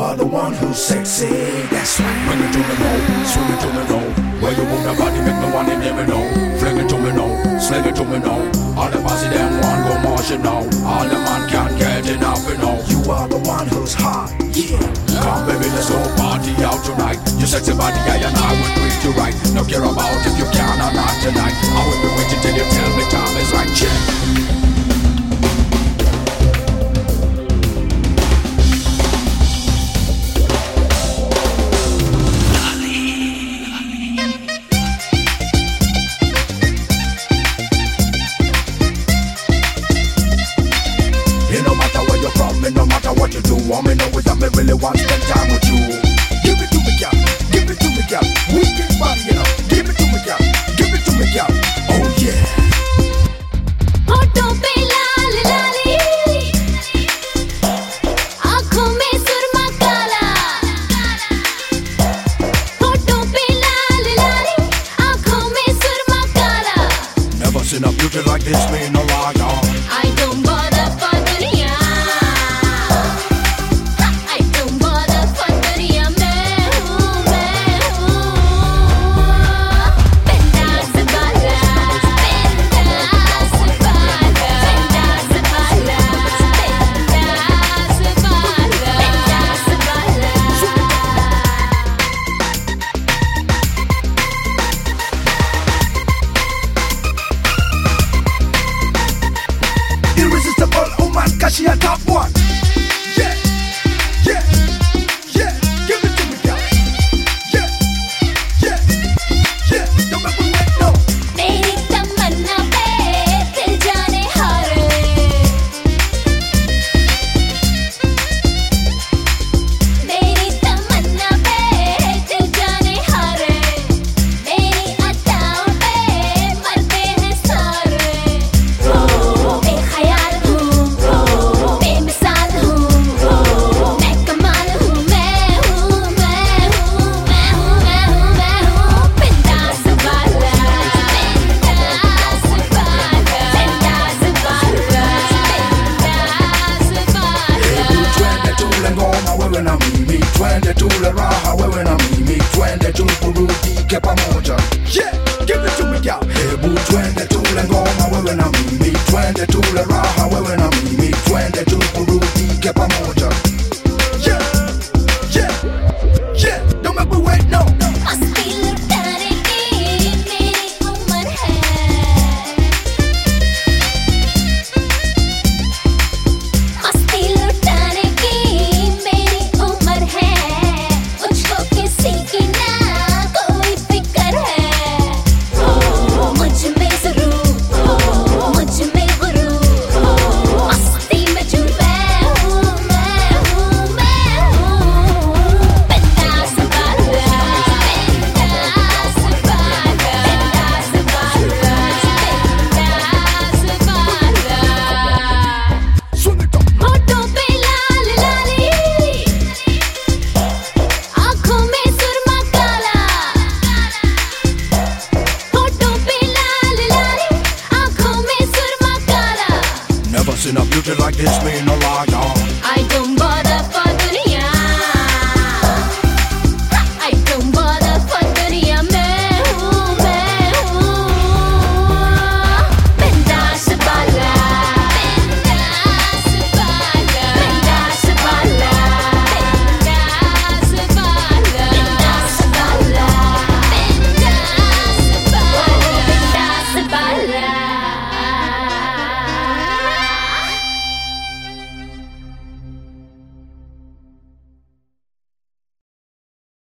are the one who's sexy. That's right. Bring it to me now, swing it to me now. Where you move your body make me want it, let me know. Fling it to me now, sling it to me now. All the bossy them want go marching now. All the man can't get enough, you know. You are the one who's hot, yeah. Come baby, let's go party out tonight. Your sexy body, I and I will treat you right. No care about if you can or not tonight. I will be waiting till you tell me time is right. Check. No matter what you do, all me know is that me really want to spend time with you. Give it to me, girl. Give it to me, girl. Wicked body, you know. Give it to me, girl. Give it to me, girl. Oh yeah. होठों पे लाल लाली, आँखों में सुरमा काला. होठों पे लाल लाली, आँखों में सुरमा काला. Never seen a beauty like this, me no lie, y'all. I don't bother for दुनिया. Irresistible woman, cause she a top one. Yeah, yeah, yeah. Give it to me, girl. Yeah, yeah, yeah. Don't make me wait, no. मेरी तमन्ना पे दिल जाने हारे. मेरी तमन्ना पे दिल जाने हारे. मेरी अदाओं पे मरते हैं सारे. बेख्याल हूँ, बेमिसाल हूँ, मैं कमाल हूँ, मैं हूँ, मैं हूँ, मैं हूँ, मैं हूँ, मैं हूँ. बिंदास वाला, बिंदास वाला, बिंदास वाला, बिंदास वाला. 22 le ngoma wewe na mimi, 22 le raha wewe na mimi, 22 kurudi pamoja. Yeah, give it to me, girl. Hebu 22 le ngoma wewe na mimi, 22 le raha wewe na mimi, 22 kurudi pamoja. Yeah, yeah, yeah. Don't make me wait, no. मस्ती लुटाने की मेरी उम्र है. मस्ती लुटाने की मेरी उम्र है. मुझको किसी की ना कोई फिक्र है. मुझ में ज़रूर, मुझ में गुरूर. मस्ती में जो मैं हूँ, मैं हूँ, मैं हूँ. बिंदास वाला, बिंदास वाला, बिंदास वाला, बिंदास वाला. Swing it up. होठों पे लाल लाली, आँखों में सुरमा काला. होठों पे लाल लाली, आँखों में सुरमा काला. Never seen a beauty like this, me no lie, y'all.